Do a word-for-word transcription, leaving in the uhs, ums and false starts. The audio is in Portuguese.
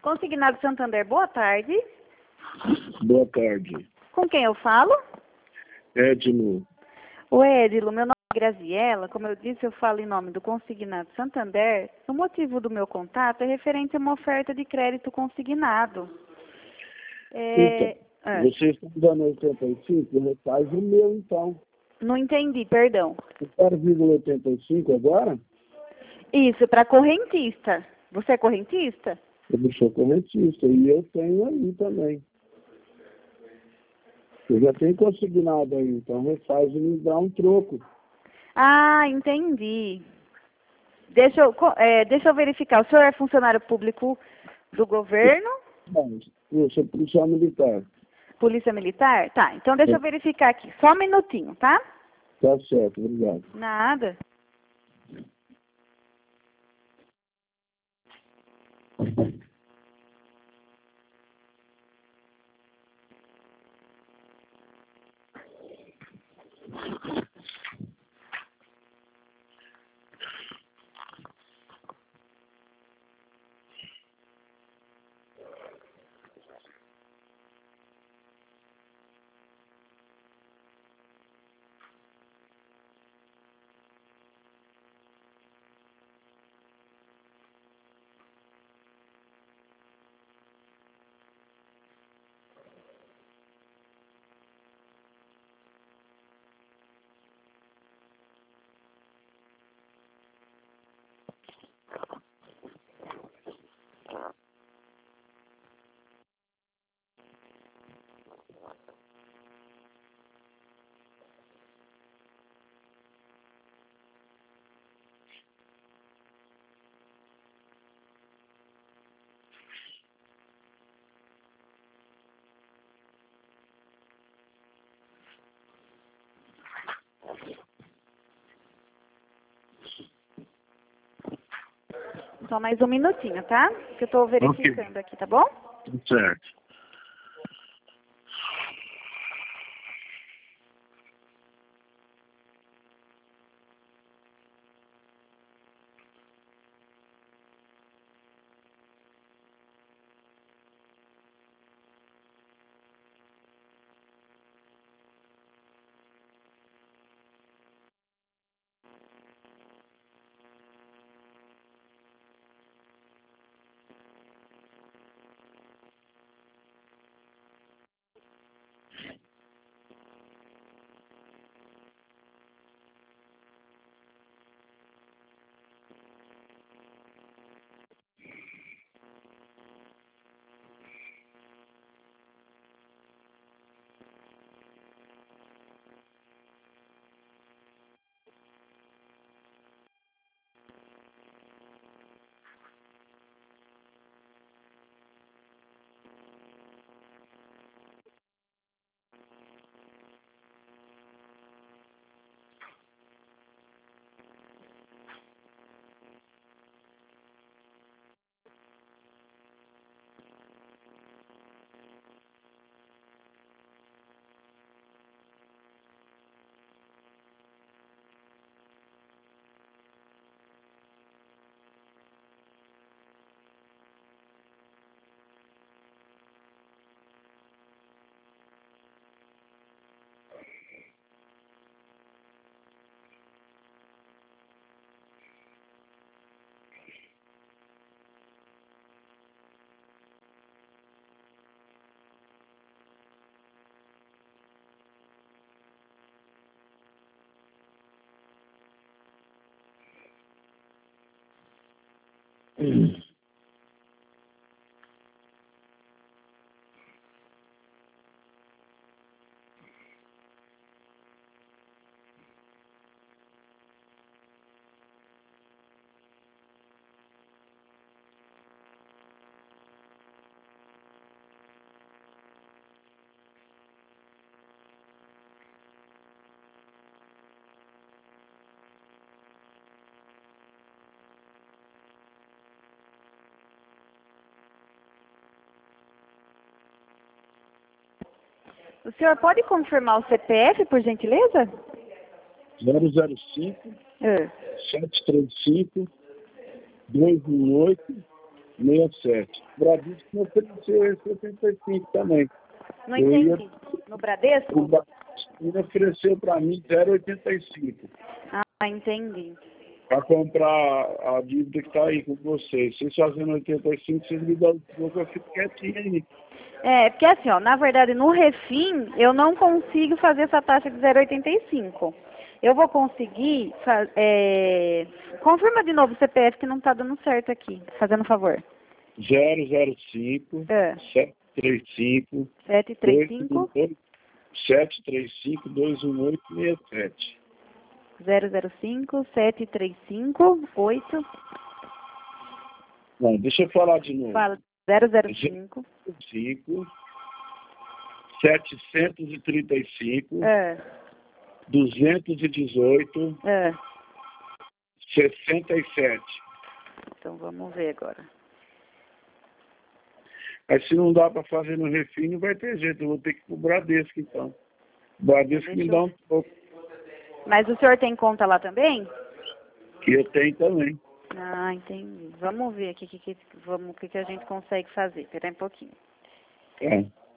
Consignado Santander, boa tarde. Boa tarde. Com quem eu falo? Edno. O Edilo, meu nome é Graziela. Como eu disse, eu falo em nome do Consignado Santander. O motivo do meu contato é referente a uma oferta de crédito consignado. É... Então, ah, vocês estão dando oitenta e cinco, refaz o meu então. Não entendi, perdão. zero vírgula oitenta e cinco agora? Isso, para correntista. Você é correntista? Eu sou correntista e eu tenho aí também. Eu já tenho consignado aí, então refaz e me dá um troco. Ah, entendi. Deixa eu, co- é, deixa eu verificar. O senhor é funcionário público do governo? Não, eu sou policial militar. Polícia Militar? Tá, então deixa eu verificar aqui. Só um minutinho, tá? Tá certo, obrigado. Nada. Só mais um minutinho, tá? Que eu tô verificando aqui, tá bom? Tá certo. O senhor pode confirmar o C P F, por gentileza? zero zero cinco, É. sete três cinco, dois um oito, sessenta e sete. O Bradesco me ofereceu esse oitenta e cinco também. Não Eu ia- entendi. No Bradesco? O Bradesco ele ofereceu para mim zero vírgula oitenta e cinco. Ah, entendi. Para comprar a dívida que está aí com vocês. Vocês fazendo oitenta e cinco, vocês me dão um pouco, eu fico quietinho aí. É, porque assim, ó, na verdade, no Refim, eu não consigo fazer essa taxa de zero vírgula oitenta e cinco. Eu vou conseguir, fa- é... confirma de novo o C P F que não tá dando certo aqui, fazendo um favor. zero zero cinco, É. sete três cinco, sete três cinco, sete três cinco, dois um oito, seis sete. zero zero cinco, sete três cinco, oito, Bom, deixa eu falar de novo. fala, zero zero cinco, cinco, setecentos e trinta e cinco, é, duzentos e dezoito, é. sessenta e sete. Então vamos ver agora. Aí se não dá para fazer no Refim, não vai ter jeito. Eu vou ter que ir pro Bradesco, então. O Bradesco Deixa me eu- dá um pouco. Mas o senhor tem conta lá também? Que eu tenho também. Ah, entendi. Vamos ver aqui que, que, vamos, o que, que a gente consegue fazer. Espera aí um pouquinho. É.